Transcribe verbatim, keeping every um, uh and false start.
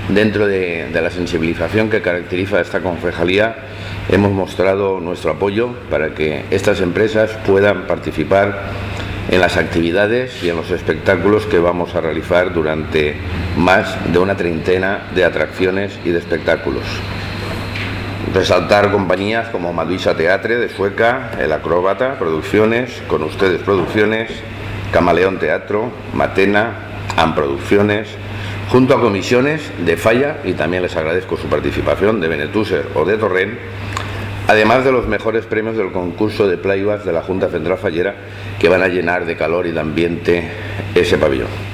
Dentro de, de la sensibilización que caracteriza a esta concejalía, hemos mostrado nuestro apoyo para que estas empresas puedan participar en las actividades y en los espectáculos que vamos a realizar durante más de una treintena de atracciones y de espectáculos. Resaltar compañías como Maduisa Teatre de Sueca, El Acróbata Producciones, Con Ustedes Producciones, Camaleón Teatro, Matena, Am Producciones, junto a comisiones de Falla, y también les agradezco su participación, de Benetúser o de Torrent, además de los mejores premios del concurso de playback de la Junta Central Fallera, que van a llenar de calor y de ambiente ese pabellón.